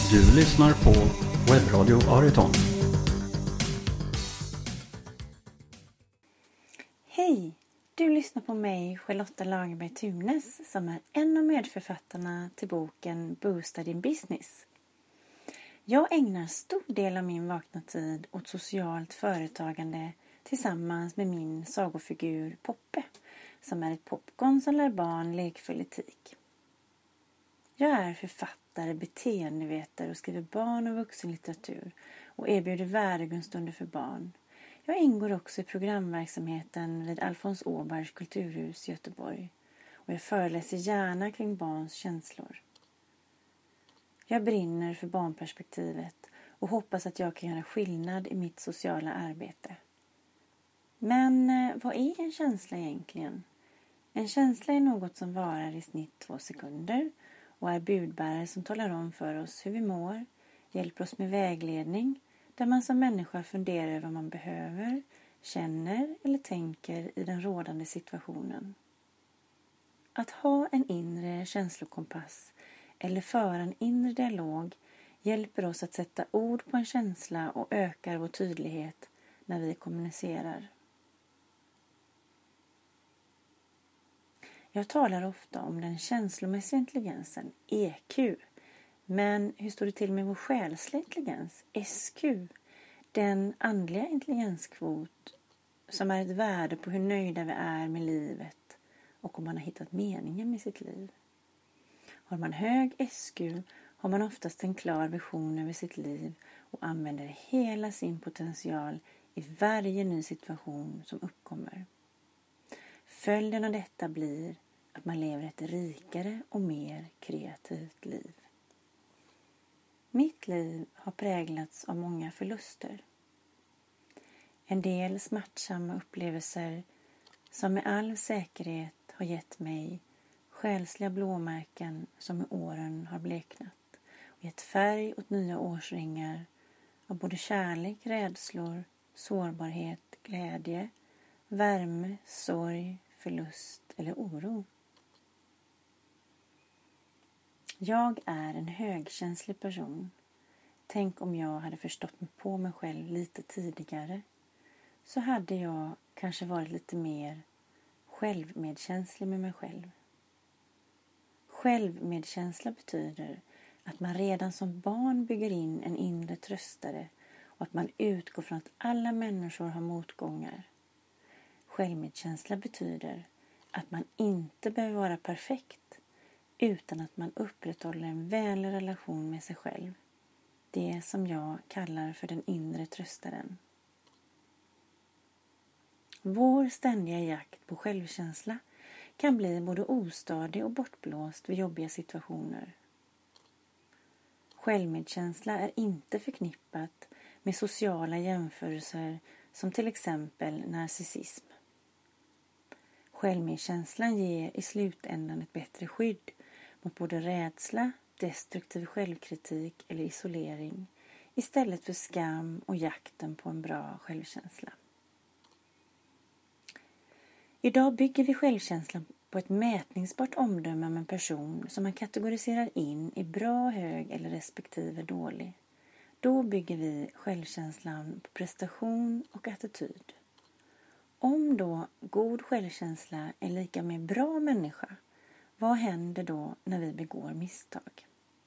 Du lyssnar på Webbradio Ariton. Hej! Du lyssnar på mig, Charlotta Lagerberg Tunes, som är en av medförfattarna till boken Boosta din business. Jag ägnar stor del av min vakna tid åt socialt företagande tillsammans med min sagofigur Poppe, som är ett popcorn som lär barn lekfull etik. Jag är författare, beteendevetare och skriver barn- och vuxenlitteratur och erbjuder värdegrundsstunder för barn. Jag ingår också i programverksamheten vid Alfons Åbergs kulturhus i Göteborg och jag föreläser gärna kring barns känslor. Jag brinner för barnperspektivet och hoppas att jag kan göra skillnad i mitt sociala arbete. Men vad är en känsla egentligen? En känsla är något som varar i snitt 2 sekunder och är budbärare som talar om för oss hur vi mår, hjälper oss med vägledning, där man som människa funderar över vad man behöver, känner eller tänker i den rådande situationen. Att ha en inre känslokompass eller föra en inre dialog hjälper oss att sätta ord på en känsla och ökar vår tydlighet när vi kommunicerar. Jag talar ofta om den känslomässiga intelligensen, EQ. Men hur står det till med vår själsliga intelligens, SQ? Den andliga intelligenskvot som är ett värde på hur nöjda vi är med livet och om man har hittat meningen med sitt liv. Har man hög SQ har man oftast en klar vision över sitt liv och använder hela sin potential i varje ny situation som uppkommer. Följden av detta blir att man lever ett rikare och mer kreativt liv. Mitt liv har präglats av många förluster. En del smärtsamma upplevelser som med all säkerhet har gett mig själsliga blåmärken som med åren har bleknat och gett färg åt nya årsringar av både kärlek, rädslor, sårbarhet, glädje, värme, sorg, förlust eller oro. Jag är en högkänslig person. Tänk om jag hade förstått mig på mig själv lite tidigare, så hade jag kanske varit lite mer självmedkänslig med mig själv. Självmedkänsla betyder att man redan som barn bygger in en inre tröstare och att man utgår från att alla människor har motgångar. Självmedkänsla betyder att man inte behöver vara perfekt utan att man upprätthåller en vänlig relation med sig själv. Det som jag kallar för den inre tröstaren. Vår ständiga jakt på självkänsla kan bli både ostadig och bortblåst vid jobbiga situationer. Självmedkänsla är inte förknippat med sociala jämförelser som till exempel narcissism. Självmedkänslan ger i slutändan ett bättre skydd mot både rädsla, destruktiv självkritik eller isolering istället för skam och jakten på en bra självkänsla. Idag bygger vi självkänslan på ett mätningsbart omdöme om en person som man kategoriserar in i bra, hög eller respektive dålig. Då bygger vi självkänslan på prestation och attityd. Om då god självkänsla är lika med bra människa, vad händer då när vi begår misstag?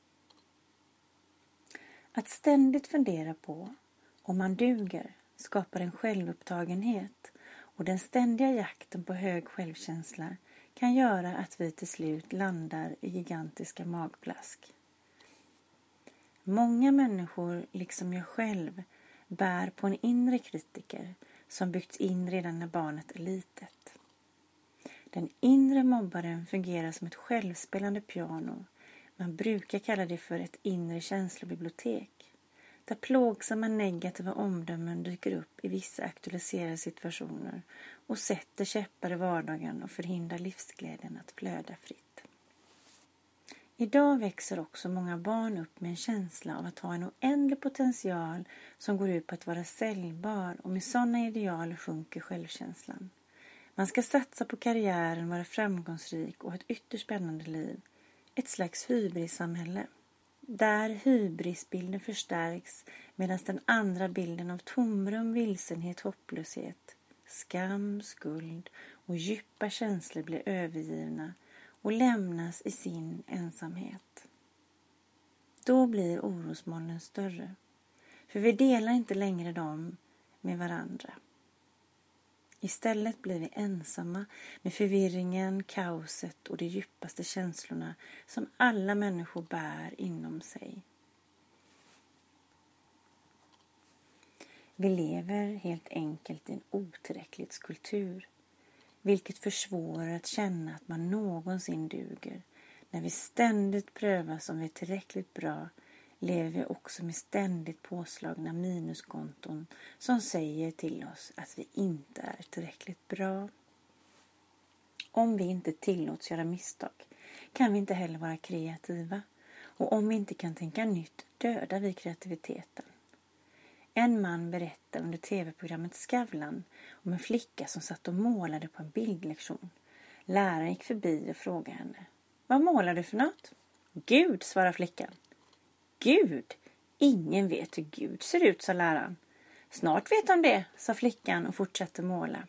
Att ständigt fundera på om man duger skapar en självupptagenhet och den ständiga jakten på hög självkänsla kan göra att vi till slut landar i gigantiska magplask. Många människor, liksom jag själv, bär på en inre kritiker som byggts in redan när barnet är litet. Den inre mobbaren fungerar som ett självspelande piano. Man brukar kalla det för ett inre känslobibliotek, där plågsamma negativa omdömen dyker upp i vissa aktualiserade situationer och sätter käppar i vardagen och förhindrar livsglädjen att flöda fritt. Idag växer också många barn upp med en känsla av att ha en oändlig potential som går ut på att vara säljbar, och med sådana ideal sjunker självkänslan. Man ska satsa på karriären, vara framgångsrik och ha ett ytterst spännande liv. Ett slags hybrissamhälle. Där hybrisbilden förstärks medan den andra bilden av tomrum, vilsenhet, hopplöshet, skam, skuld och djupa känslor blir övergivna och lämnas i sin ensamhet. Då blir orosmolnen större, för vi delar inte längre dem med varandra. Istället blir vi ensamma med förvirringen, kaoset och de djupaste känslorna som alla människor bär inom sig. Vi lever helt enkelt i en otillräcklighetskultur, vilket försvårar att känna att man någonsin duger. När vi ständigt prövas om vi är tillräckligt bra lever vi också med ständigt påslagna minuskonton som säger till oss att vi inte är tillräckligt bra. Om vi inte tillåts göra misstag kan vi inte heller vara kreativa, och om vi inte kan tänka nytt dödar vi kreativiteten. En man berättar under tv-programmet Skavlan om en flicka som satt och målade på en bildlektion. Läraren gick förbi och frågade henne: "Vad målar du för något?" "Gud", svarade flickan. "Gud? Ingen vet hur Gud ser ut", sa läraren. "Snart vet de det", sa flickan och fortsatte måla.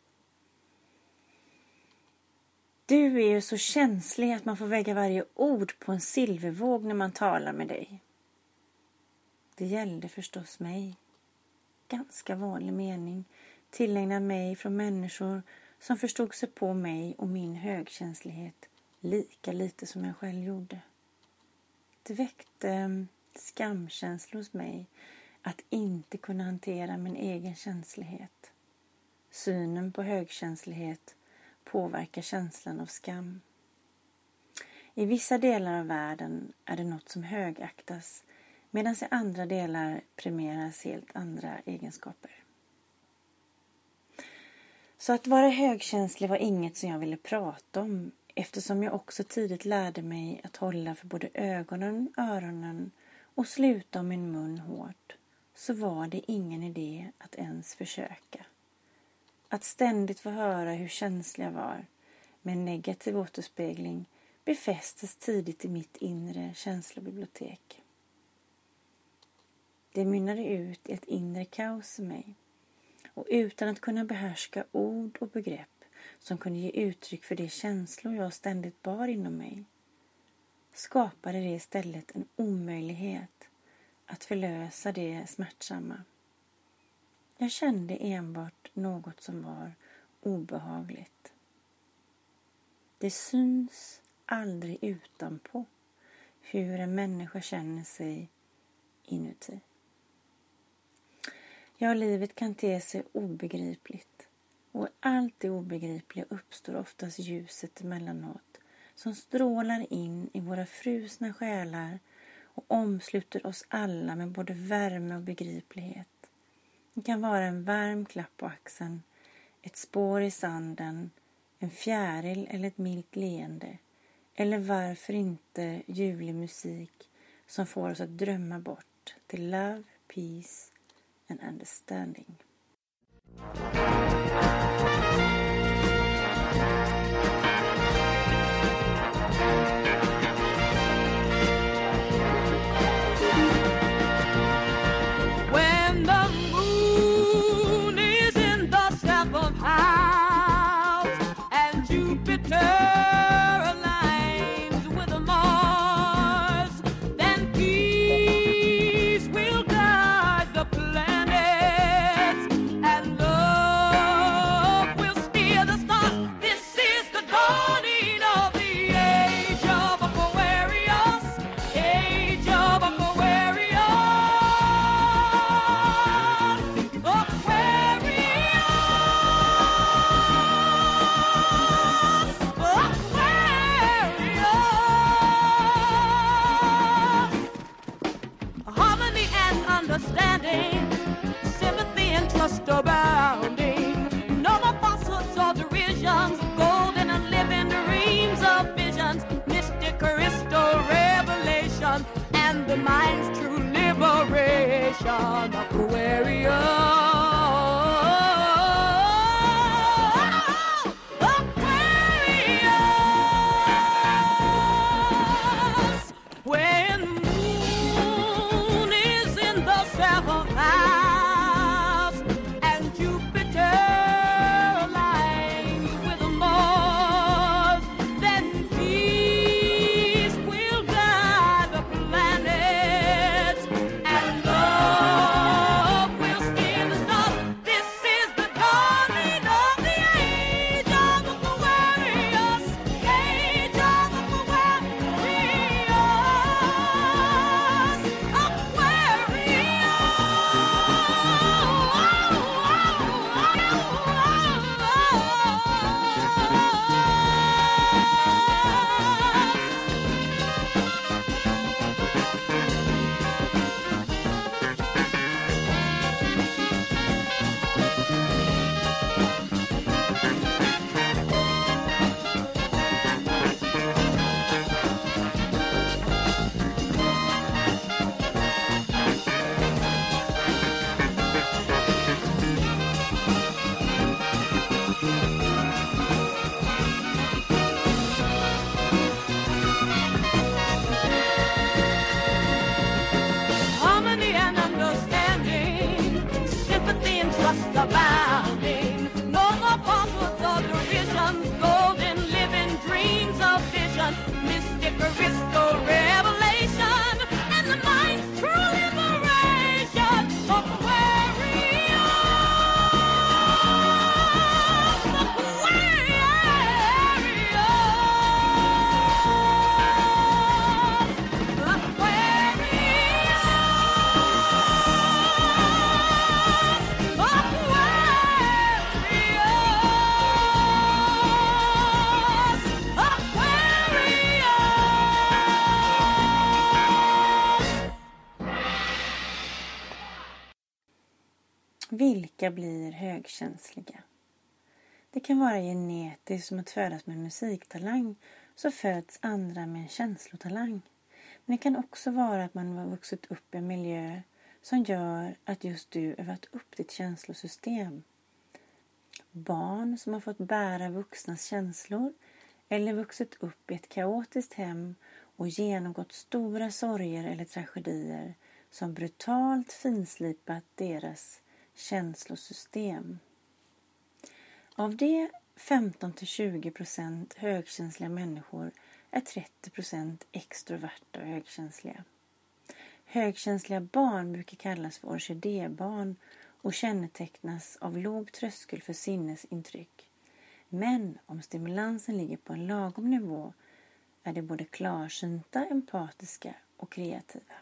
Du är ju så känslig att man får väga varje ord på en silvervåg när man talar med dig. Det gällde förstås mig. Ganska vanlig mening, tillägnad mig från människor som förstod sig på mig och min högkänslighet lika lite som jag själv gjorde. Det väckte skamkänsla hos mig att inte kunna hantera min egen känslighet. Synen på högkänslighet påverkar känslan av skam. I vissa delar av världen är det något som högaktas, medan i andra delar premieras helt andra egenskaper. Så att vara högkänslig var inget som jag ville prata om, eftersom jag också tidigt lärde mig att hålla för både ögonen, öronen och sluta om min mun hårt, så var det ingen idé att ens försöka. Att ständigt få höra hur känslig jag var med en negativ återspegling befästes tidigt i mitt inre känslobibliotek. Det mynnade ut i ett inre kaos i mig, och utan att kunna behärska ord och begrepp som kunde ge uttryck för de känslor jag ständigt bar inom mig, skapade det istället en omöjlighet att förlösa det smärtsamma. Jag kände enbart något som var obehagligt. Det syns aldrig utanpå hur en människa känner sig inuti. Ja, livet kan te sig obegripligt, och allt det obegripliga uppstår oftast ljuset emellanåt som strålar in i våra frusna själar och omsluter oss alla med både värme och begriplighet. Det kan vara en varm klapp på axeln, ett spår i sanden, en fjäril eller ett milt leende, eller varför inte ljuvlig musik som får oss att drömma bort till love, peace and understanding. When the moon is in the seventh house and Jupiter aligns with Mars, then peace will guide the planets and love abounding. No more falsehoods or derision, golden living dreams of vision, mystic Aristo revelation, and the mind's true liberation. Aquarius, Vilka blir högkänsliga? Det kan vara genetiskt, som att födas med en musiktalang, så föds andra med en känslotalang. Men det kan också vara att man har vuxit upp i en miljö som gör att just du övat upp ditt känslosystem. Barn som har fått bära vuxnas känslor eller vuxit upp i ett kaotiskt hem och genomgått stora sorger eller tragedier som brutalt finslipat deras känslosystem. Av det 15-20% högkänsliga människor är 30% extroverta och högkänsliga. Högkänsliga barn brukar kallas för orkidébarn och kännetecknas av låg tröskel för sinnesintryck. Men om stimulansen ligger på en lagom nivå är de både klarsynta, empatiska och kreativa.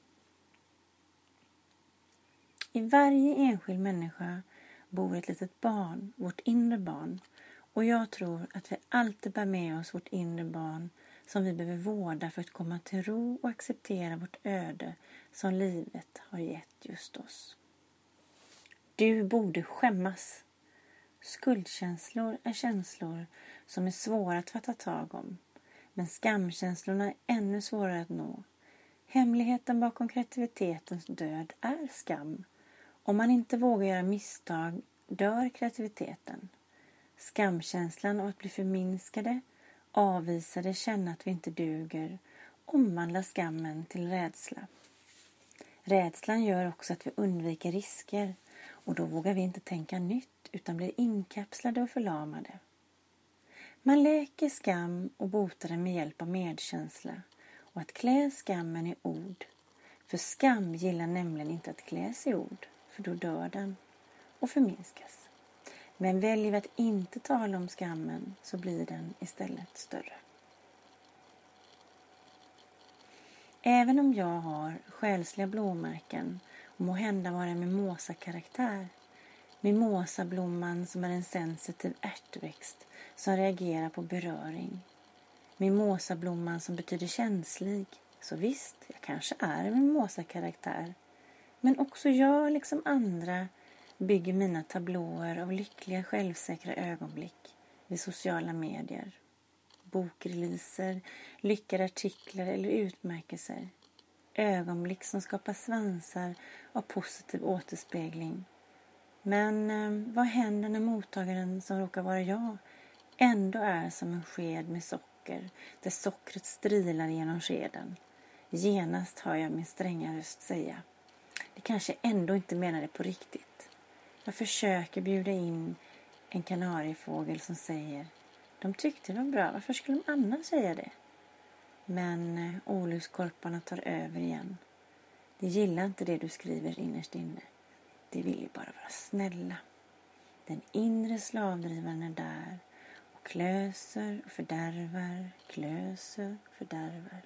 I varje enskild människa bor ett litet barn, vårt inre barn. Och jag tror att vi alltid bär med oss vårt inre barn som vi behöver vårda för att komma till ro och acceptera vårt öde som livet har gett just oss. Du borde skämmas. Skuldkänslor är känslor som är svåra att fatta tag om. Men skamkänslorna är ännu svårare att nå. Hemligheten bakom kreativitetens död är skam. Om man inte vågar göra misstag dör kreativiteten. Skamkänslan av att bli förminskade, avvisade, känna att vi inte duger, omvandlar skammen till rädsla. Rädslan gör också att vi undviker risker och då vågar vi inte tänka nytt utan blir inkapslade och förlamade. Man läker skam och botar den med hjälp av medkänsla och att klä skammen i ord. För skam gillar nämligen inte att kläs i ord, för då dör den och förminskas. Men väljer vi att inte tala om skammen så blir den istället större. Även om jag har själsliga blåmärken och må hända vara en mimosa-karaktär, mimosablomman som är en sensitiv ärtväxt som reagerar på beröring, mimosablomman som betyder känslig, så visst, jag kanske är en mimosa-karaktär. Men också jag, liksom andra, bygger mina tablåer av lyckliga, självsäkra ögonblick vid sociala medier. Bokreleaser, lyckade artiklar eller utmärkelser. Ögonblick som skapar svansar av positiv återspegling. Men vad händer när mottagaren, som råkar vara jag, ändå är som en sked med socker, där sockret strilar genom skeden? Genast hör jag min stränga röst säga: det kanske ändå inte menar det på riktigt. Jag försöker bjuda in en kanariefågel som säger: de tyckte det var bra, varför skulle de annars säga det? Men olyckskorparna tar över igen. De gillar inte det du skriver innerst inne. De vill ju bara vara snälla. Den inre slavdrivaren är där och klöser och fördärvar, klöser och fördärvar.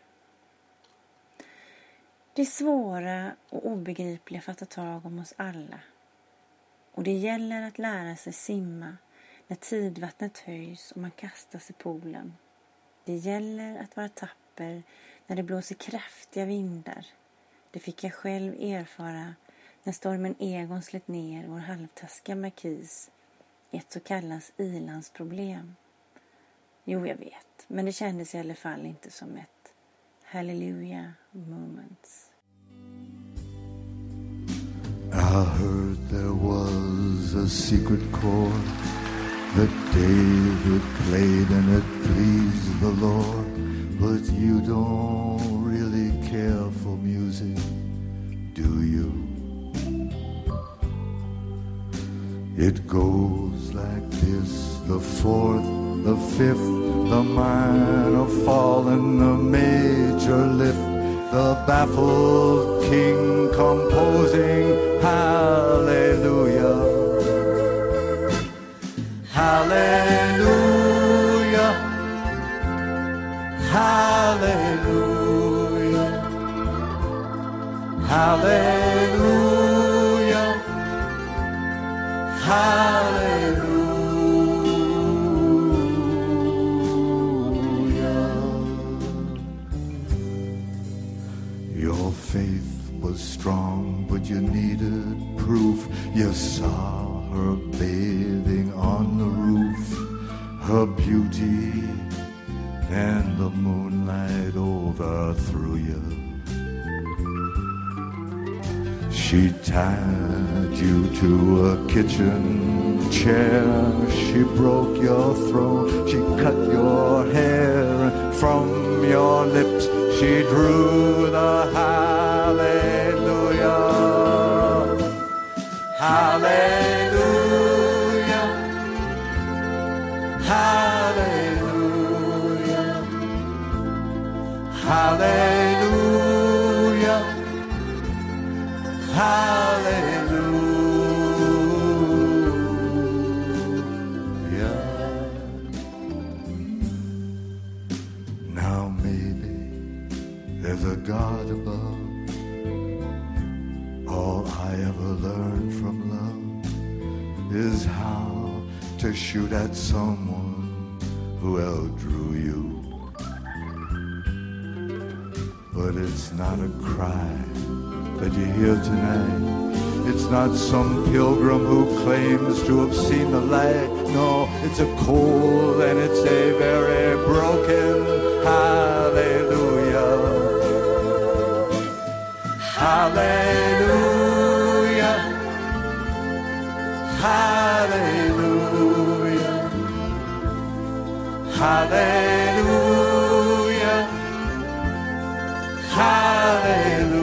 Det svåra och obegripliga får ta tag om oss alla. Och det gäller att lära sig simma när tidvattnet höjs och man kastas i poolen. Det gäller att vara tapper när det blåser kraftiga vindar. Det fick jag själv erfara när stormen Egon slet ner vår halvtaskiga markis i ett så kallat ilandsproblem. Jo, jag vet, men det kändes i alla fall inte som ett hallelujah moment. I heard there was a secret chord that David played and it pleased the Lord. But you don't really care for music, do you? It goes like this, the fourth, the fifth, the minor fall and the major lift, the baffled king composing hallelujah. Hallelujah, hallelujah, hallelujah, hallelujah. Your faith was strong, but you needed proof. You saw her bathing on the roof, her beauty and the moonlight overthrew you. She tied you to a kitchen chair, she broke your throat, she cut your hair, from your lips she drew the hallelujah. Hallelujah, hallelujah, hallelujah, hallelujah. Now maybe there's a God above. All I ever learned from love is how to shoot at someone who outdrew you. But it's not a cry that you hear tonight. It's not some pilgrim who claims to have seen the light. No, it's a cold and it's a very broken hallelujah. Hallelujah, hallelujah, hallelujah, hallelujah.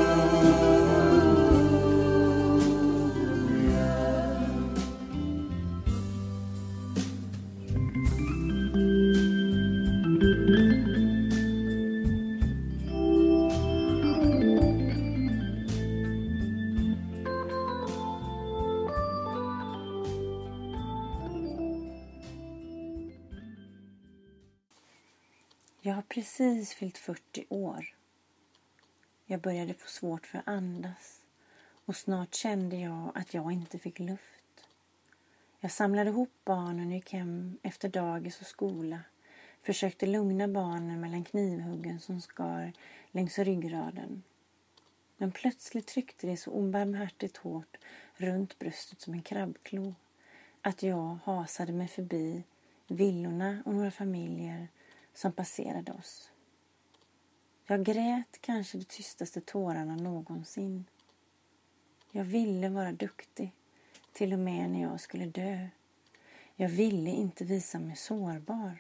Jag har precis fyllt 40 år. Jag började få svårt för att andas och snart kände jag att jag inte fick luft. Jag samlade ihop barnen och gick hem efter dagis och skola. Försökte lugna barnen mellan knivhuggen som skar längs ryggraden. Men plötsligt tryckte det så obarmhärtigt hårt runt bröstet som en krabbklo att jag hasade mig förbi villorna och några familjer som passerade oss. Jag grät kanske de tystaste tårarna någonsin. Jag ville vara duktig, till och med när jag skulle dö. Jag ville inte visa mig sårbar.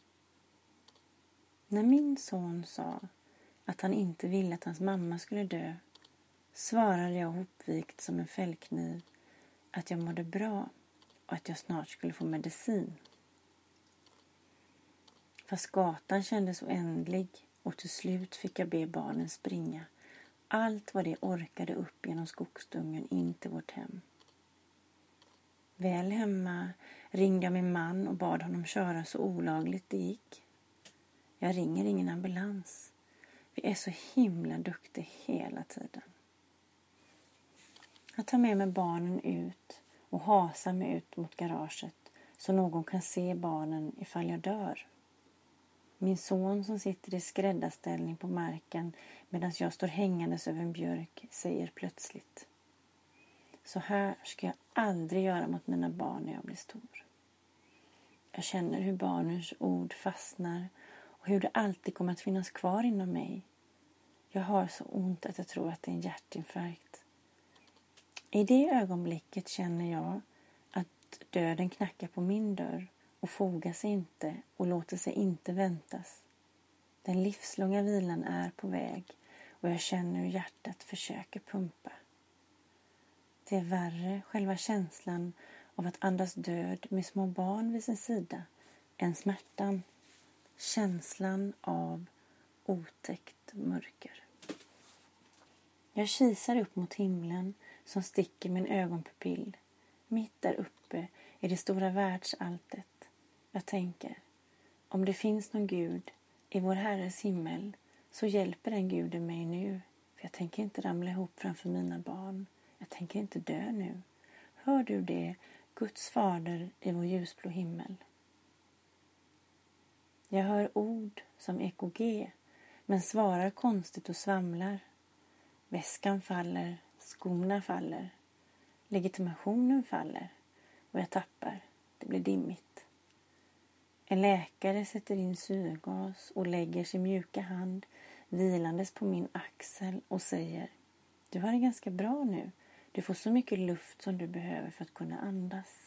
När min son sa att han inte ville att hans mamma skulle dö, svarade jag hopvikt som en fällkniv att jag mådde bra och att jag snart skulle få medicin. Fast gatan kändes oändlig och till slut fick jag be barnen springa allt vad de orkade upp genom skogsdungen in till vårt hem. Väl hemma ringde jag min man och bad honom köra så olagligt det gick. Jag ringer ingen ambulans. Vi är så himla duktiga hela tiden. Jag tar med mig barnen ut och hasar mig ut mot garaget så någon kan se barnen ifall jag dör. Min son som sitter i skräddarställning på marken medan jag står hängandes över en björk säger plötsligt: så här ska jag aldrig göra mot mina barn när jag blir stor. Jag känner hur barnens ord fastnar och hur det alltid kommer att finnas kvar inom mig. Jag har så ont att jag tror att det är en hjärtinfarkt. I det ögonblicket känner jag att döden knackar på min dörr och fogar sig inte och låter sig inte väntas. Den livslånga vilan är på väg och jag känner hur hjärtat försöker pumpa. Det är värre, själva känslan av att andas död med små barn vid sin sida än smärtan, känslan av otäckt mörker. Jag kisar upp mot himlen som sticker min ögonpupill. Mitt där uppe i det stora världsalltet. Jag tänker, om det finns någon Gud i vår Herres himmel så hjälper den Guden mig nu. För jag tänker inte ramla ihop framför mina barn. Jag tänker inte dö nu. Hör du det, Guds fader i vår ljusblå himmel? Jag hör ord som EKG, men svarar konstigt och svamlar. Väskan faller, skorna faller, legitimationen faller och jag tappar. Det blir dimmigt. En läkare sätter in syrgas och lägger sin mjuka hand vilandes på min axel och säger: du har det ganska bra nu. Du får så mycket luft som du behöver för att kunna andas.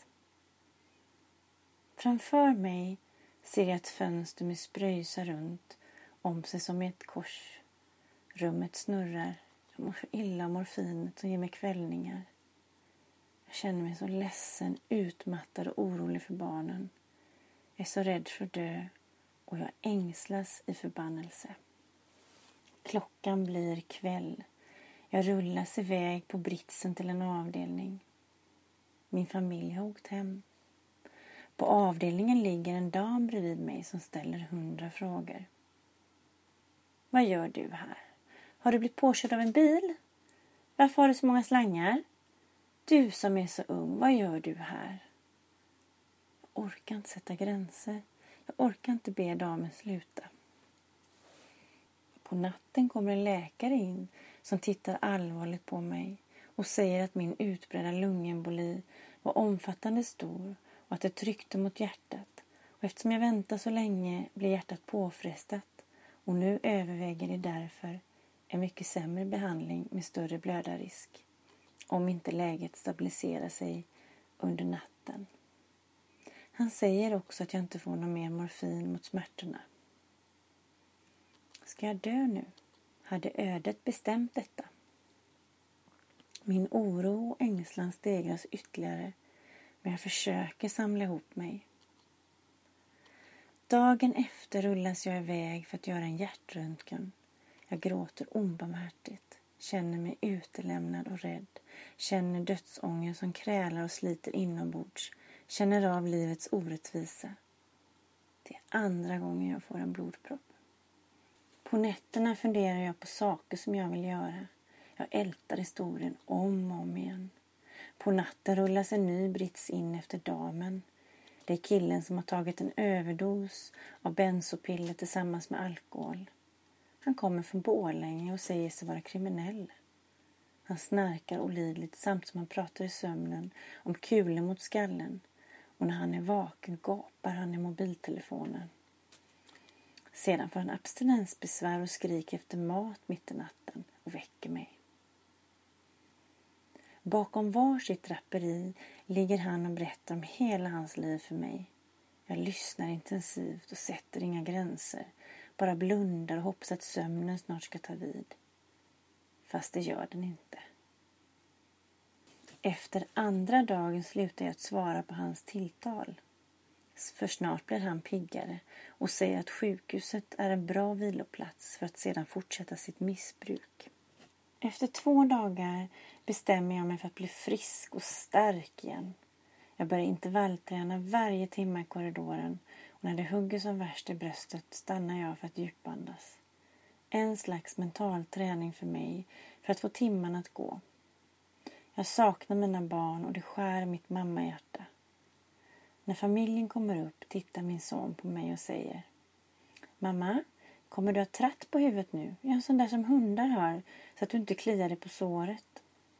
Framför mig ser jag ett fönster med spröjsa runt om sig som i ett kors. Rummet snurrar. Jag mår så illa av morfinet som ger mig kvällningar. Jag känner mig så ledsen, utmattad och orolig för barnen. Jag är så rädd för att dö och jag ängslas i förbannelse. Klockan blir kväll. Jag rullas iväg på britsen till en avdelning. Min familj har åkt hem. På avdelningen ligger en dam bredvid mig som ställer 100 frågor. Vad gör du här? Har du blivit påkörd av en bil? Varför har du så många slangar? Du som är så ung, vad gör du här? Jag orkar inte sätta gränser. Jag orkar inte be damen sluta. På natten kommer en läkare in som tittar allvarligt på mig och säger att min utbredda lungemboli var omfattande stor och att det tryckte mot hjärtat. Och eftersom jag väntar så länge blir hjärtat påfrestat och nu överväger det därför en mycket sämre behandling med större blödarrisk om inte läget stabiliserar sig under natten. Han säger också att jag inte får någon mer morfin mot smärtorna. Ska jag dö nu? Hade ödet bestämt detta? Min oro och ängslan stegras ytterligare, men jag försöker samla ihop mig. Dagen efter rullas jag iväg för att göra en hjärtröntgen. Jag gråter obarmhärtigt, känner mig utelämnad och rädd, känner dödsångest som krälar och sliter inombords, känner av livets orättvisa. Det är andra gången jag får en blodpropp. På nätterna funderar jag på saker som jag vill göra. Jag ältar historien om och om igen. På natten rullas en ny brits in efter damen. Det är killen som har tagit en överdos av bensopiller tillsammans med alkohol. Han kommer från Borlänge och säger sig vara kriminell. Han snarkar olidligt samt som han pratar i sömnen om kulor mot skallen. Och när han är vaken gapar han i mobiltelefonen. Sedan får han abstinensbesvär och skriker efter mat mitt i natten och väcker mig. Bakom varsitt draperi ligger han och berättar om hela hans liv för mig. Jag lyssnar intensivt och sätter inga gränser. Bara blundar och hoppas att sömnen snart ska ta vid. Fast det gör den inte. Efter andra dagen slutar jag att svara på hans tilltal. För snart blir han piggare och säger att sjukhuset är en bra viloplats för att sedan fortsätta sitt missbruk. Efter 2 dagar bestämmer jag mig för att bli frisk och stark igen. Jag börjar intervallträna varje timme i korridoren och när det hugger som värst i bröstet stannar jag för att djupandas. En slags mental träning för mig för att få timmarna att gå. Jag saknar mina barn och det skär mitt mammahjärta. När familjen kommer upp tittar min son på mig och säger: Mamma, kommer du ha tratt på huvudet nu? Jag är en sån där som hundar har, så att du inte kliar dig på såret.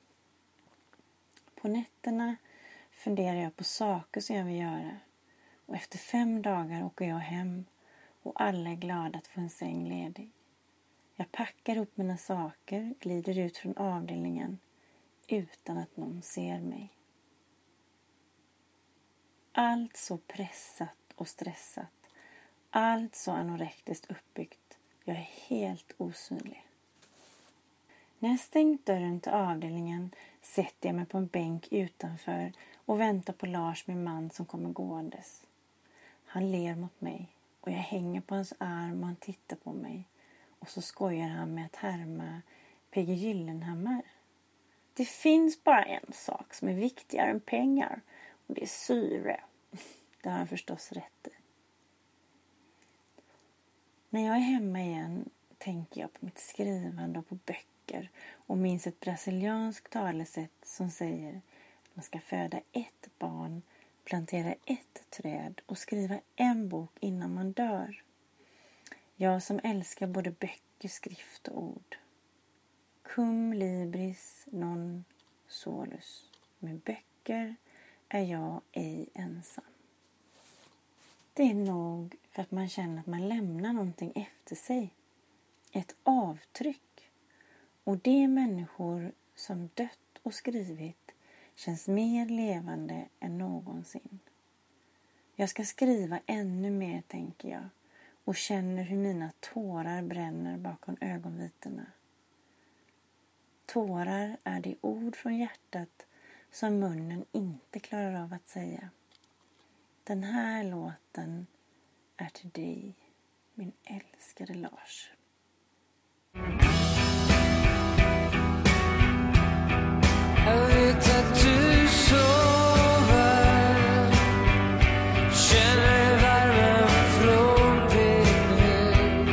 På nätterna funderar jag på saker som jag vill göra. Och efter 5 dagar åker jag hem och alla är glada att få en säng ledig. Jag packar upp mina saker, glider ut från avdelningen utan att någon ser mig. Allt så pressat och stressat. Allt så anorektiskt uppbyggt. Jag är helt osynlig. När jag stängt dörren till avdelningen sätter jag mig på en bänk utanför och väntar på Lars, min man, som kommer gåendes. Han ler mot mig och jag hänger på hans arm och han tittar på mig. Och så skojar han med att härma P.G. Gyllenhammar. Det finns bara en sak som är viktigare än pengar och det är syre. Det har han förstås rätt i. När jag är hemma igen tänker jag på mitt skrivande och på böcker och minns ett brasilianskt talesätt som säger att man ska föda ett barn, plantera ett träd och skriva en bok innan man dör. Jag som älskar både böcker, skrift och ord. Cum libris non solus. Med böcker är jag ej ensam. Det är nog för att man känner att man lämnar någonting efter sig. Ett avtryck. Och de människor som dött och skrivit känns mer levande än någonsin. Jag ska skriva ännu mer, tänker jag. Och känner hur mina tårar bränner bakom ögonvitorna. Tårar är de ord från hjärtat som munnen inte klarar av att säga. Den här låten är till dig, min älskade Lars. Jag vet att du sover, känner värmen från din hud.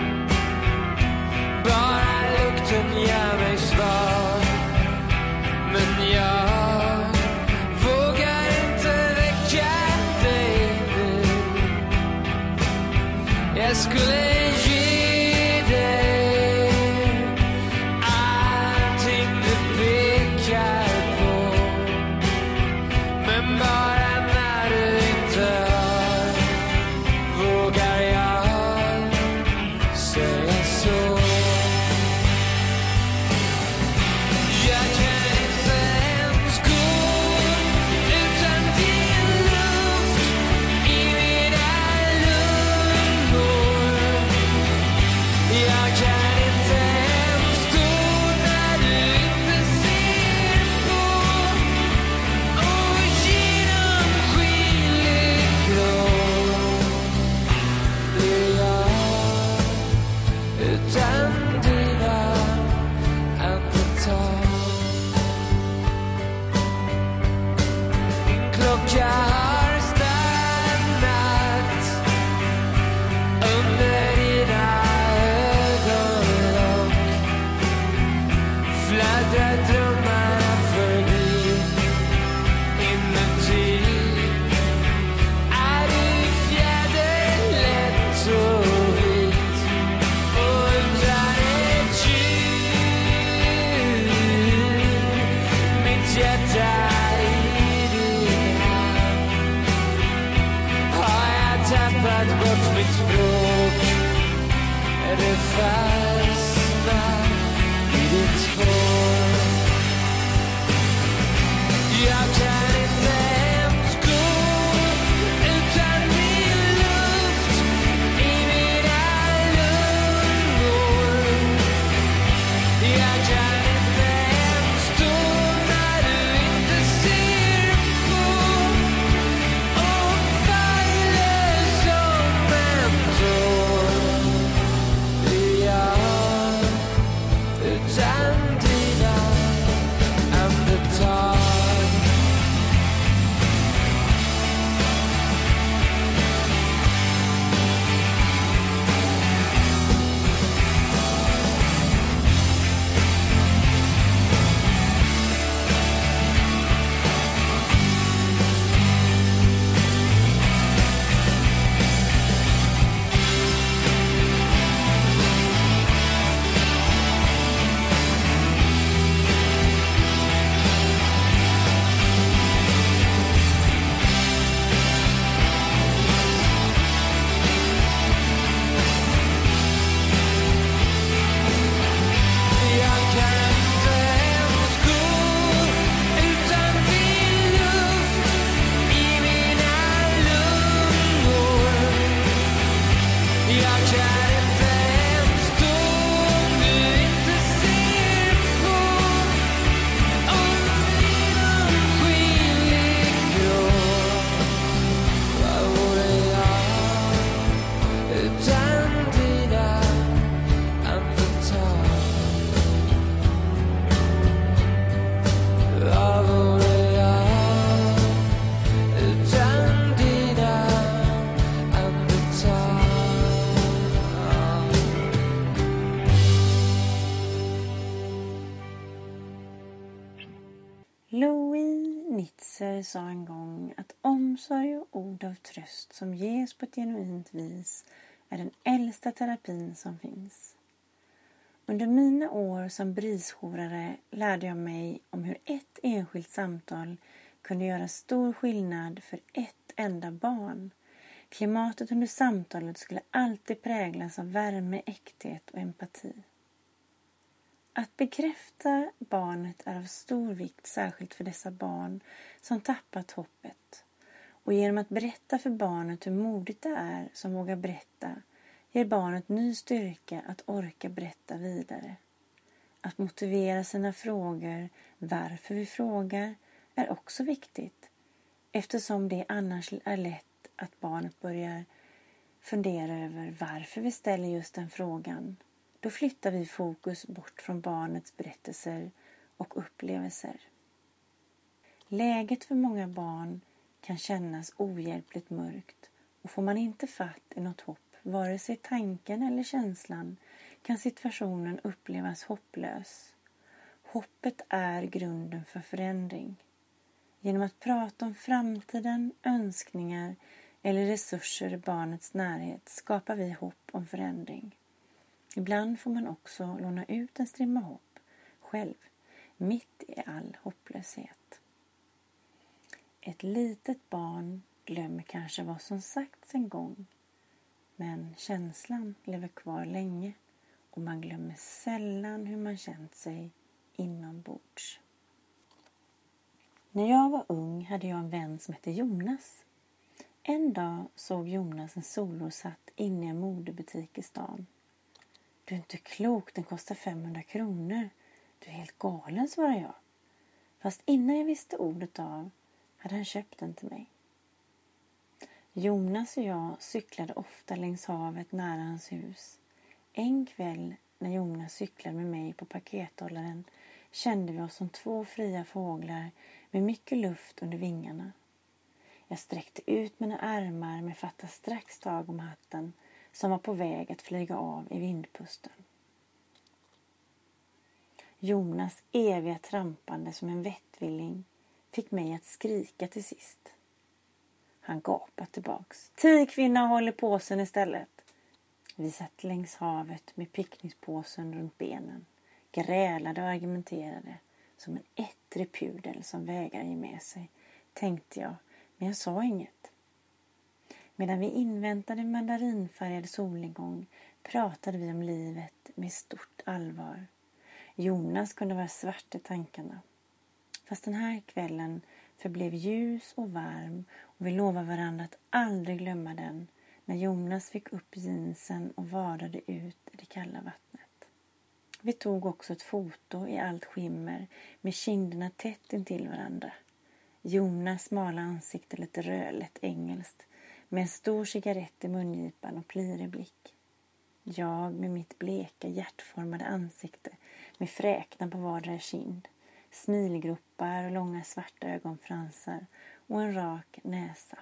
Bara lukten gör mig svag, men jag vågar inte väcka dig nu. Jag skulle ge dig allting du pekar på, men bara när du inte hör vågar jag säga så. Jag kan inte ens gå utan din luft i mina lungor. Jag kan inte ens stå när du inte ser på, och genomskinlig kropp blir jag utan dina andetag. Min klocka har stannat under dina ögonlock. Fladdrar drömmarna förbi inuti. Är du fjäderlätt och vit och utan ett ljud. Mitt hjärta i din hand. Har jag tappat bort mitt språk? Är det fastnat i ditt hår? Jag kan inte ens gå utan din luft i mina lungor. Jag kan inte ens stå när du inte ser på, och faller som en tår. Jag utan din Luther sa en gång att omsorg och ord av tröst som ges på ett genuint vis är den äldsta terapin som finns. Under mina år som brisjourare lärde jag mig om hur ett enskilt samtal kunde göra stor skillnad för ett enda barn. Klimatet under samtalet skulle alltid präglas av värme, äkthet och empati. Att bekräfta barnet är av stor vikt, särskilt för dessa barn som tappat hoppet. Och genom att berätta för barnet hur modigt det är som vågar berätta, ger barnet ny styrka att orka berätta vidare. Att motivera sina frågor, varför vi frågar, är också viktigt. Eftersom det annars är lätt att barnet börjar fundera över varför vi ställer just den frågan. Då flyttar vi fokus bort från barnets berättelser och upplevelser. Läget för många barn kan kännas ohjälpligt mörkt, och får man inte fatt i något hopp, vare sig tanken eller känslan, kan situationen upplevas hopplös. Hoppet är grunden för förändring. Genom att prata om framtiden, önskningar eller resurser i barnets närhet skapar vi hopp om förändring. Ibland får man också låna ut en strimma hopp själv, mitt i all hopplöshet. Ett litet barn glömmer kanske vad som sagts en gång, men känslan lever kvar länge och man glömmer sällan hur man känt sig inombords. När jag var ung hade jag en vän som hette Jonas. En dag såg Jonas en solrosatt inne i en modebutik i stan. Du är inte klok, den kostar 500 kronor. Du är helt galen, svarade jag. Fast innan jag visste ordet av hade han köpt den till mig. Jonas och jag cyklade ofta längs havet nära hans hus. En kväll när Jonas cyklade med mig på pakethållaren kände vi oss som två fria fåglar med mycket luft under vingarna. Jag sträckte ut mina armar men fattade strax tag om hatten som var på väg att flyga av i vindpusten. Jonas eviga trampande som en vettvilling fick mig att skrika till sist. Han gapade tillbaks. 10 kvinnor håller påsen istället. Vi satt längs havet med picknickpåsen runt benen. Grälade och argumenterade som en ettrig pudel som vägrar ge med sig, tänkte jag, men jag sa inget. Medan vi inväntade mandarinfärgad solnedgång pratade vi om livet med stort allvar. Jonas kunde vara svart i tankarna. Fast den här kvällen förblev ljus och varm och vi lovade varandra att aldrig glömma den när Jonas fick upp jeansen och vadade ut i det kalla vattnet. Vi tog också ett foto i allt skimmer med kinderna tätt intill varandra. Jonas smala ansikte lite rödlätt engelskt med en stor cigarett i mungipan och plirig blick. Jag med mitt bleka hjärtformade ansikte med fräknar på vardera kind, smilgropar och långa svarta ögonfransar och en rak näsa.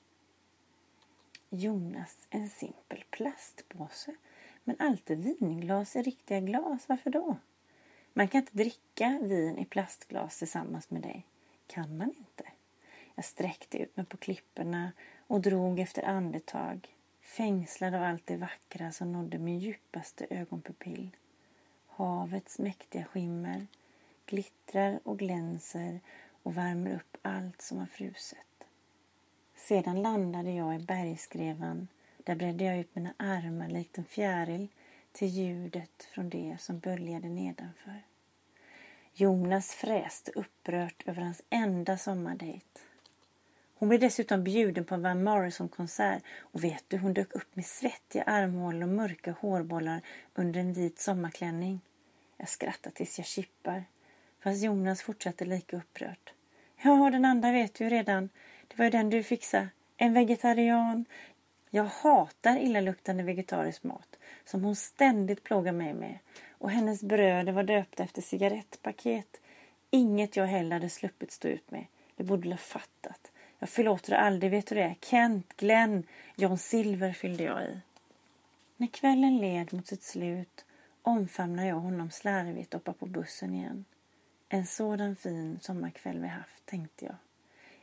Jonas en simpel plastpåse, men alltid vinglas i riktiga glas. Varför då? Man kan inte dricka vin i plastglas tillsammans med dig. Kan man inte? Jag sträckte ut mig på klipporna och drog efter andetag, fängslad av allt det vackra som nådde min djupaste ögonpupill. Havets mäktiga skimmer glittrar och glänser och värmer upp allt som har frusit. Sedan landade jag i bergskrevan. Där bredde jag ut mina armar likt en fjäril till ljudet från det som böljade nedanför. Jonas fräste upprört över hans enda sommardejt. Hon blev dessutom bjuden på en Van Morrison-konsert och vet du, hon dök upp med svettiga armhålor och mörka hårbollar under en vit sommarklänning. Jag skrattade tills jag kippar, fast Jonas fortsatte lika upprört. Ja, den andra vet du redan. Det var ju den du fixade. En vegetarian. Jag hatar illaluktande vegetarisk mat som hon ständigt plågar mig med. Och hennes bröd var döpta efter cigarettpaket. Inget jag heller hade sluppit stå ut med. Det borde ha fattat. Jag förlåter det aldrig, vet du det? Kent, Glenn, John Silver fyllde jag i. När kvällen led mot sitt slut omfamnade jag honom slarvigt och hoppade på bussen igen. En sådan fin sommarkväll vi haft, tänkte jag.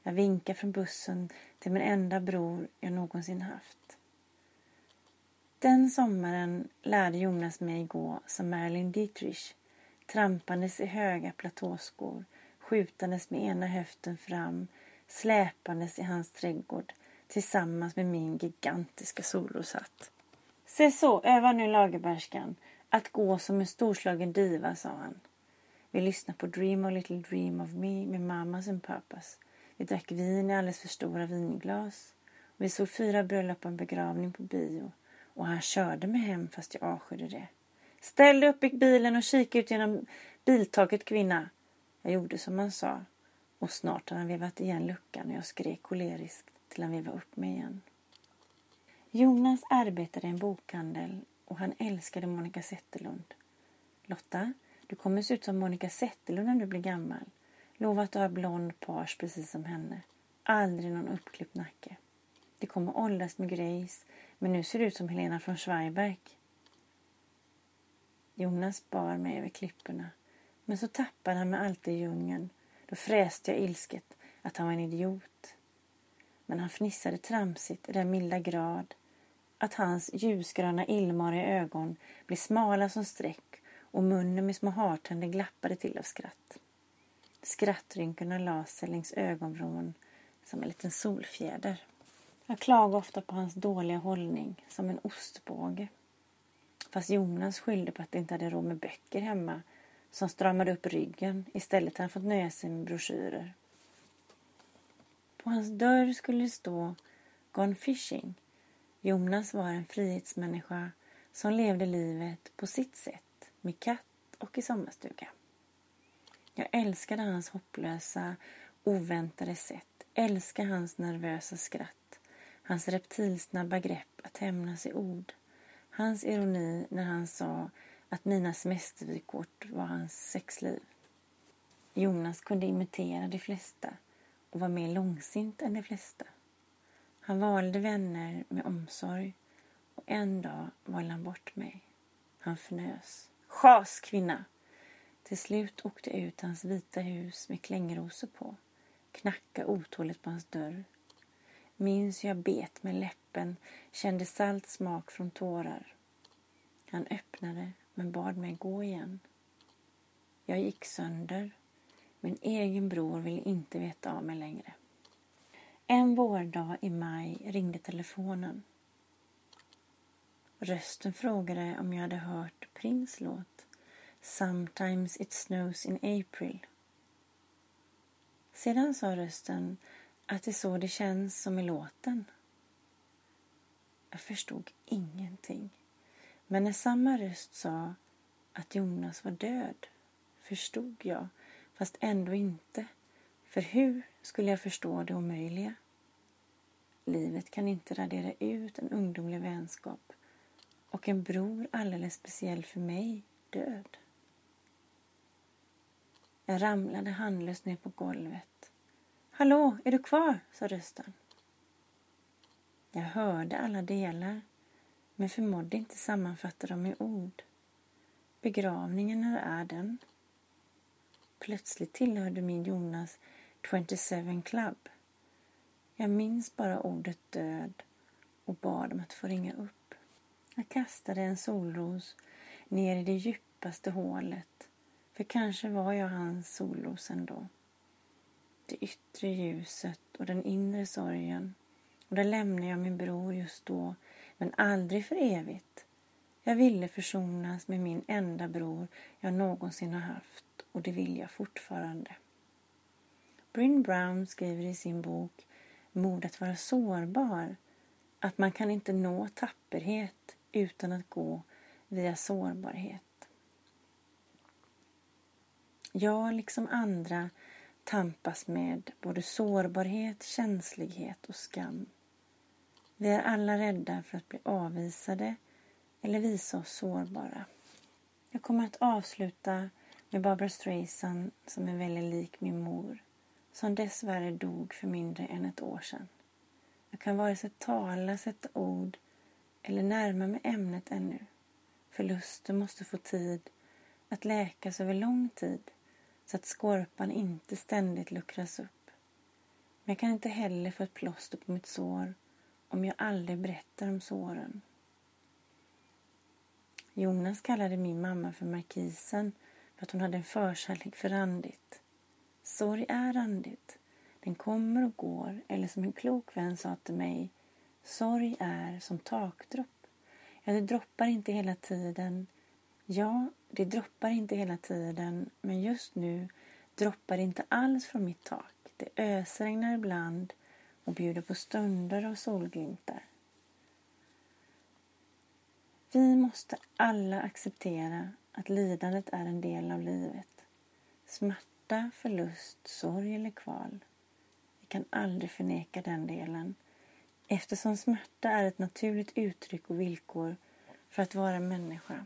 Jag vinkar från bussen till min enda bror jag någonsin haft. Den sommaren lärde Jonas mig gå som Marlene Dietrich, trampandes i höga platåskor, skjutandes med ena höften fram, släpandes i hans trädgård tillsammans med min gigantiska solroshatt. Se så, öva nu lagerbärskan, att gå som en storslagen diva, sa han. Vi lyssnade på Dream a Little Dream of Me med Mamas and Papas. Vi drack vin i alldeles för stora vinglas. Vi såg 4 bröllop och en begravning på bio. Och han körde mig hem fast jag avskydde det. Ställ dig upp i bilen och kika ut genom biltaket, kvinna. Jag gjorde som han sa. Och snart hade han vevat igen luckan och jag skrek koleriskt till han vevade upp mig igen. Jonas arbetade i en bokhandel och han älskade Monica Zetterlund. Lotta, du kommer se ut som Monica Zetterlund när du blir gammal. Lova att du har blond page precis som henne. Aldrig någon uppklippt nacke. Det kommer åldras med Grace, men nu ser det ut som Helena från Schweiberg. Jonas bar mig över klipporna, men så tappade han mig alltid i djungeln. Då fräste jag ilsket att han var en idiot. Men han fnissade tramsigt i den milda grad att hans ljusgröna illmariga ögon blev smala som streck och munnen med små hartänder glappade till av skratt. Skrattrynkorna la sig längs ögonvrån som en liten solfjäder. Jag klagade ofta på hans dåliga hållning som en ostbåge. Fast Jonas skyllde på att det inte hade råd med böcker hemma som stramade upp ryggen. Istället hade han fått nöja sig med broschyrer. På hans dörr skulle det stå Gone Fishing. Jonas var en frihetsmänniska som levde livet på sitt sätt, med katt och i sommarstuga. Jag älskade hans hopplösa, oväntade sätt. Älskade hans nervösa skratt. Hans reptilsnabba grepp att hämnas i ord. Hans ironi när han sa att mina semestervykort var hans sexliv. Jonas kunde imitera de flesta och var mer långsint än de flesta. Han valde vänner med omsorg och en dag valde han bort mig. Han fnös. Schas, kvinna! Till slut åkte jag ut hans vita hus med klängrosor på. Knacka otåligt på hans dörr. Minns jag bet med läppen, kände salt smak från tårar. Han öppnade men bad mig gå igen. Jag gick sönder. Min egen bror ville inte veta av mig längre. En vårdag i maj ringde telefonen. Rösten frågade om jag hade hört Prince låt Sometimes it snows in April. Sedan sa rösten att det är så det känns som i låten. Jag förstod ingenting. Men när samma röst sa att Jonas var död förstod jag, fast ändå inte. För hur skulle jag förstå det omöjliga? Livet kan inte radera ut en ungdomlig vänskap och en bror alldeles speciell för mig död. Jag ramlade handlöst ner på golvet. Hallå, är du kvar? Sa rösten. Jag hörde alla delar, men förmådde inte sammanfatta dem i ord. Begravningen, när är den? Plötsligt tillhörde min Jonas 27 Club. Jag minns bara ordet död och bad om att få ringa upp. Jag kastade en solros ner i det djupaste hålet, för kanske var jag hans solros ändå. Det yttre ljuset och den inre sorgen, och där lämnade jag min bror just då, men aldrig för evigt. Jag ville försonas med min enda bror jag någonsin har haft, och det vill jag fortfarande. Bryn Brown skriver i sin bok Mod att vara sårbar att man kan inte nå tapperhet utan att gå via sårbarhet. Jag liksom andra tampas med både sårbarhet, känslighet och skam. Vi är alla rädda för att bli avvisade eller visa oss sårbara. Jag kommer att avsluta med Barbra Streisand som är väldigt lik min mor, som dessvärre dog för mindre än ett år sedan. Jag kan vare sig tala, sätta ord eller närma mig ämnet ännu. Förlusten måste få tid att läkas över lång tid så att skorpan inte ständigt luckras upp. Men jag kan inte heller få ett plåster på mitt sår om jag aldrig berättar om såren. Jonas kallade min mamma för markisen för att hon hade en förkärlek för randigt. Sorg är randigt. Den kommer och går, eller som en klok vän sa till mig, sorg är som takdropp. Ja, det droppar inte hela tiden. Ja, det droppar inte hela tiden, men just nu droppar det inte alls från mitt tak. Det ösregnar ibland och bjuder på stunder av solglimtar. Vi måste alla acceptera att lidandet är en del av livet. Smärta, förlust, sorg eller kval. Vi kan aldrig förneka den delen, eftersom smärta är ett naturligt uttryck och villkor för att vara människa.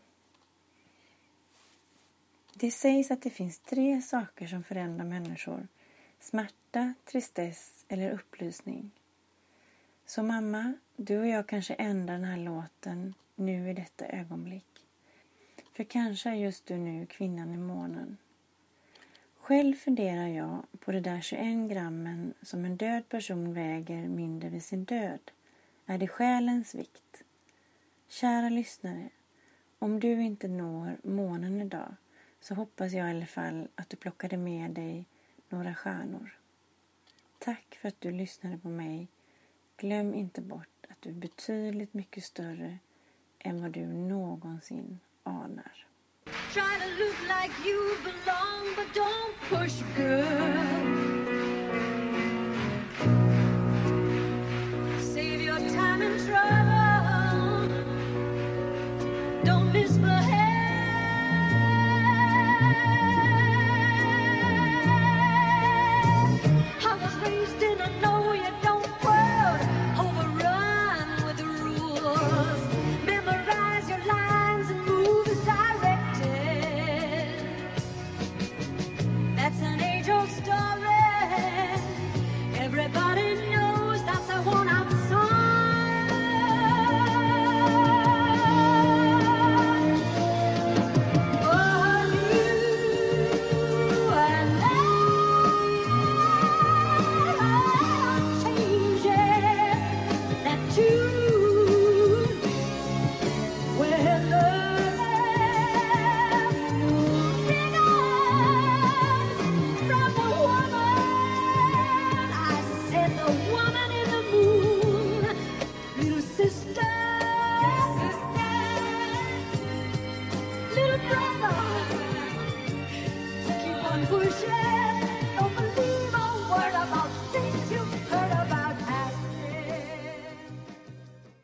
Det sägs att det finns 3 saker som förändrar människor. Smärta, tristess eller upplysning. Så mamma, du och jag kanske ändrar den här låten nu i detta ögonblick. För kanske är just du nu kvinnan i månen. Själv funderar jag på det där 21 grammen som en död person väger mindre vid sin död. Är det själens vikt? Kära lyssnare, om du inte når månen idag så hoppas jag i alla fall att du plockade med dig några stjärnor. Tack för att du lyssnade på mig. Glöm inte bort att du är betydligt mycket större än vad du någonsin anar. Try to look like you belong, but don't push, girl. Save your time and trouble. Don't misbehave. I was raised in a know-you-don't world, overrun with the rules. Memorize your lines and moves directed. That's an age-old story. Everybody knows that's a worn-out song. But you and I changing that tune. Where love moving on from the woman, I said the woman in the moon, little sister.